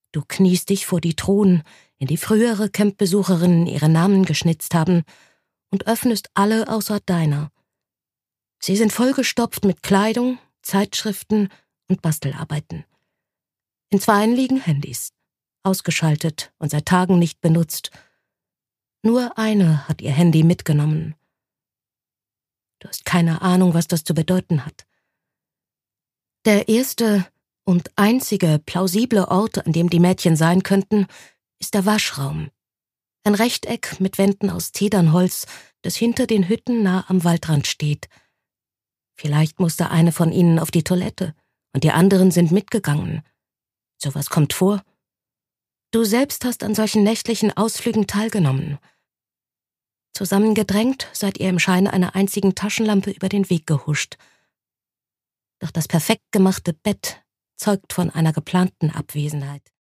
Du kniest dich vor die Truhen, in die frühere Campbesucherinnen ihre Namen geschnitzt haben, und öffnest alle außer deiner. Sie sind vollgestopft mit Kleidung, Zeitschriften und Bastelarbeiten. In zweien liegen Handys, ausgeschaltet und seit Tagen nicht benutzt. Nur eine hat ihr Handy mitgenommen. Du hast keine Ahnung, was das zu bedeuten hat. Der erste und einzige plausible Ort, an dem die Mädchen sein könnten, ist der Waschraum. Ein Rechteck mit Wänden aus Zedernholz, das hinter den Hütten nah am Waldrand steht. Vielleicht musste eine von ihnen auf die Toilette und die anderen sind mitgegangen. Sowas kommt vor. Du selbst hast an solchen nächtlichen Ausflügen teilgenommen. Zusammengedrängt seid ihr im Schein einer einzigen Taschenlampe über den Weg gehuscht. Doch das perfekt gemachte Bett zeugt von einer geplanten Abwesenheit.